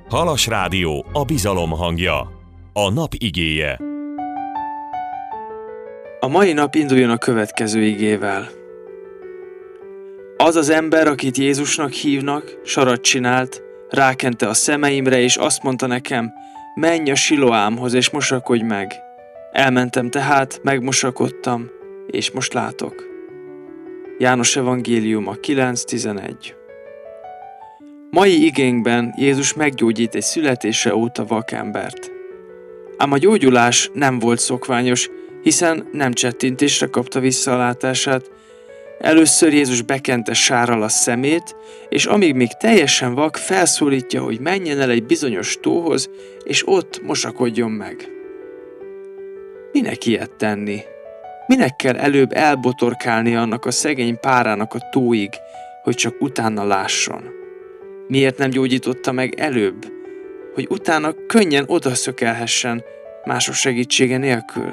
Halas Rádió, a bizalom hangja. A nap igéje. A mai nap induljon a következő igével. Az az ember, akit Jézusnak hívnak, sarat csinált, rákente a szemeimre, és azt mondta nekem, menj a Siloámhoz, és mosakodj meg. Elmentem tehát, megmosakodtam, és most látok. János evangéliuma 9:11. Mai igénkben Jézus meggyógyít egy születése óta vakembert. Ám a gyógyulás nem volt szokványos, hiszen nem csettintésre kapta vissza a látását. Először Jézus bekente sárral a szemét, és amíg még teljesen vak, felszólítja, hogy menjen el egy bizonyos tóhoz, és ott mosakodjon meg. Minek ilyet tenni? Minek kell előbb elbotorkálni annak a szegény párának a tóig, hogy csak utána lásson? Miért nem gyógyította meg előbb, hogy utána könnyen odaszökelhessen mások segítsége nélkül?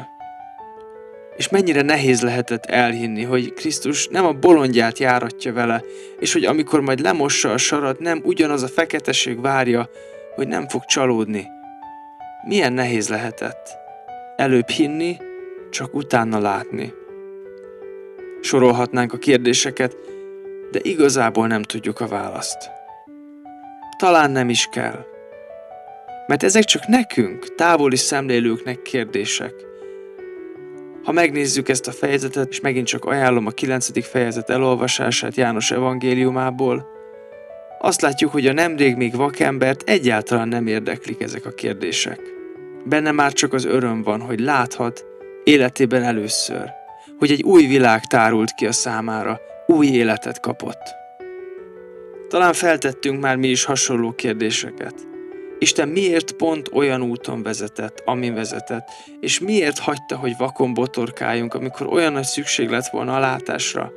És mennyire nehéz lehetett elhinni, hogy Krisztus nem a bolondját járatja vele, és hogy amikor majd lemossa a sarat, nem ugyanaz a feketeség várja, hogy nem fog csalódni. Milyen nehéz lehetett előbb hinni, csak utána látni. Sorolhatnánk a kérdéseket, de igazából nem tudjuk a választ. Talán nem is kell. Mert ezek csak nekünk, távoli szemlélőknek kérdések. Ha megnézzük ezt a fejezetet, és megint csak ajánlom a 9. fejezet elolvasását János evangéliumából, azt látjuk, hogy a nemrég még vakembert egyáltalán nem érdeklik ezek a kérdések. Benne már csak az öröm van, hogy láthat életében először, hogy egy új világ tárult ki a számára, új életet kapott. Talán feltettünk már mi is hasonló kérdéseket. Isten miért pont olyan úton vezetett, amin vezetett, és miért hagyta, hogy vakon botorkáljunk, amikor olyan nagy szükség lett volna a látásra?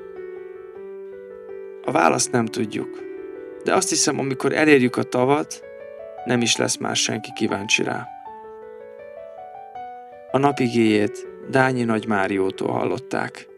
A választ nem tudjuk, de azt hiszem, amikor elérjük a tavat, nem is lesz már senki kíváncsi rá. A nap igéjét Dányi Nagy Máriótól hallották.